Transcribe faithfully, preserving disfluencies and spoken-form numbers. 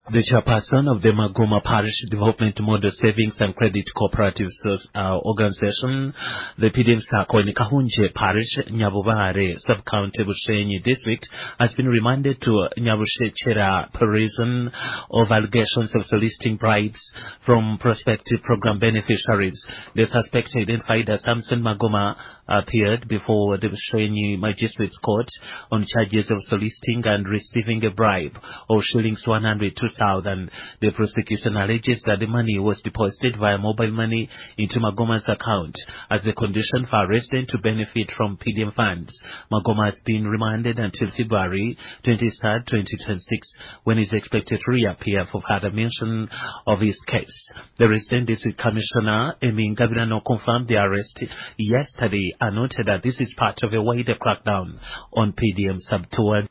The chairperson of the Magoma Parish Development Model Savings and Credit Cooperative uh, Organization, the P D M Sacco in Kahunje Parish, Nyabubare, Sub-County Bushenyi District, has been remanded to Nyabushe Chera prison of allegations of soliciting bribes from prospective program beneficiaries. The suspect identified as Samson Magoma appeared before the Bushenyi Magistrates Court on charges of soliciting and receiving a bribe of shillings one hundred two thousand. The prosecution alleges that the money was deposited via mobile money into Magoma's account as a condition for a resident to benefit from P D M funds. Magoma has been remanded until February twenty-third, twenty twenty-six, when he is expected to reappear for further mention of his case. The resident district commissioner, Emin Gabirano, confirmed the arrest yesterday and noted that this is part of a wider crackdown on P D M sub-tour.